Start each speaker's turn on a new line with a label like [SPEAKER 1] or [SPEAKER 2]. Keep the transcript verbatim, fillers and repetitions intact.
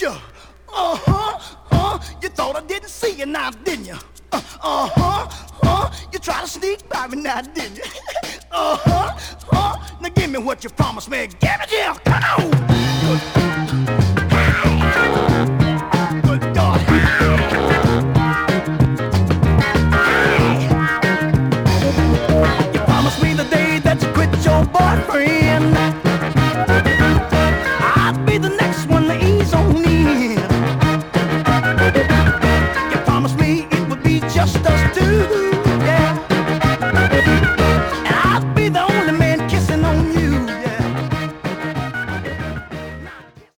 [SPEAKER 1] you. Uh-huh, uh, you thought I didn't see you now, didn't you? Uh, uh-huh, uh, you tried to sneak by me now, didn't you? uh-huh, uh, now give me what you promised me. Give it here, come on!